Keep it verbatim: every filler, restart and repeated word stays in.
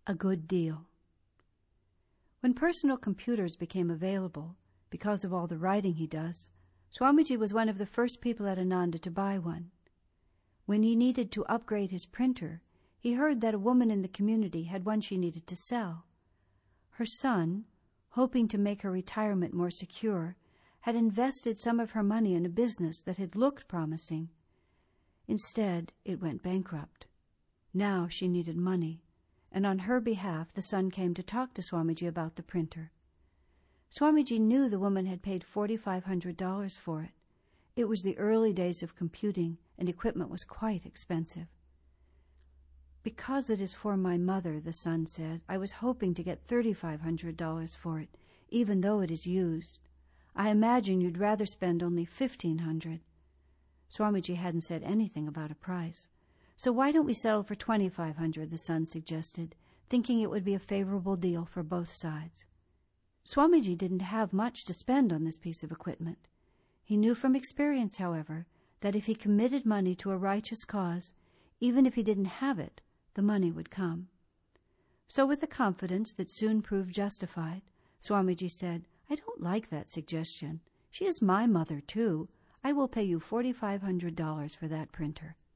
a good deal. When personal computers became available, because of all the writing he does, Swamiji was one of the first people at Ananda to buy one. When he needed to upgrade his printer, he heard that a woman in the community had one she needed to sell. Her son, hoping to make her retirement more secure, had invested some of her money in a business that had looked promising. Instead, it went bankrupt. Now she needed money, and on her behalf the son came to talk to Swamiji about the printer. Swamiji knew the woman had paid four thousand five hundred dollars for it. It was the early days of computing, and equipment was quite expensive. "Because it is for my mother," the son said, "I was hoping to get three thousand five hundred dollars for it, even though it is used. I imagine you'd rather spend only fifteen hundred dollars. Swamiji hadn't said anything about a price. "So why don't we settle for twenty-five hundred dollars, the son suggested, thinking it would be a favorable deal for both sides. Swamiji didn't have much to spend on this piece of equipment. He knew from experience, however, that if he committed money to a righteous cause, even if he didn't have it, the money would come. So with a confidence that soon proved justified, Swamiji said, "I don't like that suggestion. She is my mother, too. I will pay you four thousand five hundred dollars for that printer."